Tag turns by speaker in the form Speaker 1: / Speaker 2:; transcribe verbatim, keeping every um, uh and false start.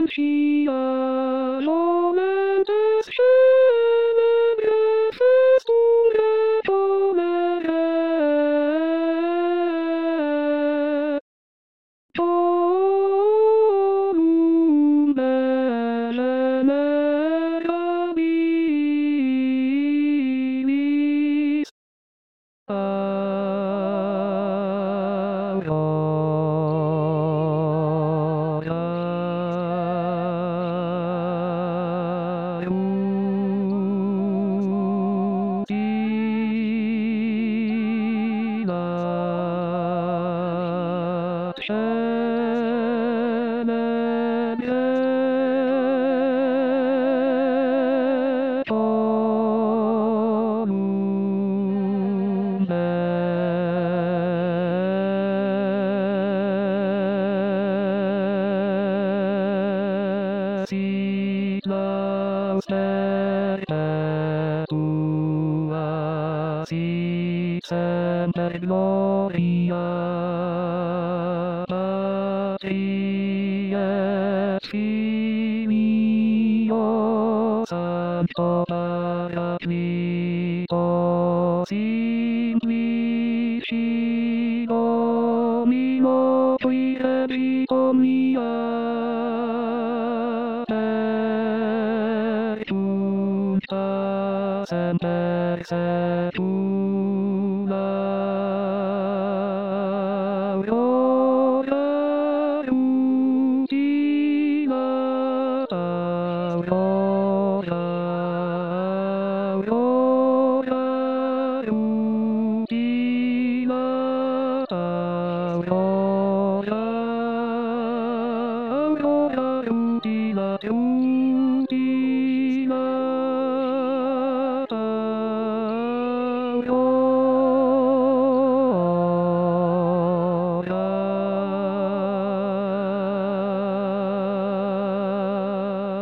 Speaker 1: przyjacielem bez siebie wszystkie poleje. Si la tua si sempre gloria Patri et Filio Sancto Paraclito Simplici Domino qui reddito mia Semper secula Aurora utila Aurora Aurora utila Aurora Aurora utila